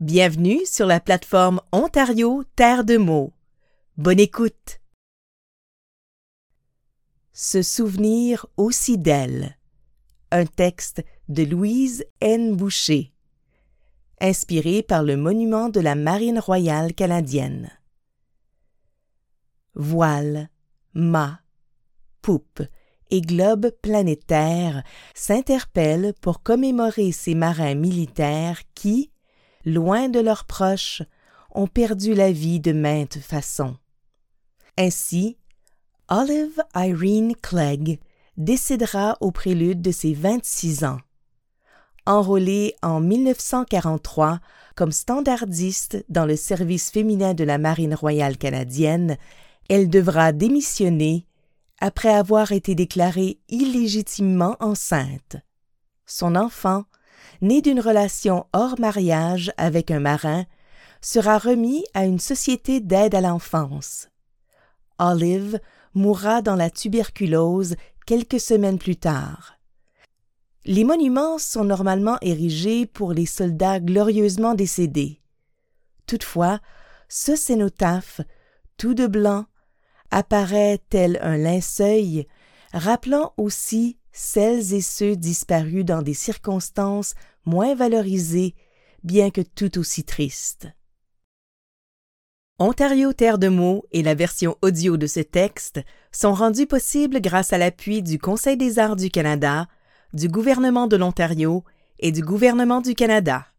Bienvenue sur la plateforme Ontario Terre de mots. Bonne écoute! Se souvenir aussi d'elle. Un texte de Louise N. Boucher. Inspiré par le monument de la Marine royale canadienne. Voile, mât, poupe et globe planétaire s'interpellent pour commémorer ces marins militaires qui, loin de leurs proches, ont perdu la vie de maintes façons. Ainsi, Olive Irene Clegg décédera au prélude de ses 26 ans. Enrôlée en 1943 comme standardiste dans le service féminin de la Marine royale canadienne, elle devra démissionner après avoir été déclarée illégitimement enceinte. Son enfant, né d'une relation hors mariage avec un marin, sera remis à une société d'aide à l'enfance. Olive mourra dans la tuberculose quelques semaines plus tard. Les monuments sont normalement érigés pour les soldats glorieusement décédés. Toutefois, ce cénotaphe, tout de blanc, apparaît tel un linceul, rappelant aussi celles et ceux disparus dans des circonstances moins valorisées, bien que tout aussi tristes. Ontario Terre de mots et la version audio de ce texte sont rendus possibles grâce à l'appui du Conseil des arts du Canada, du gouvernement de l'Ontario et du gouvernement du Canada.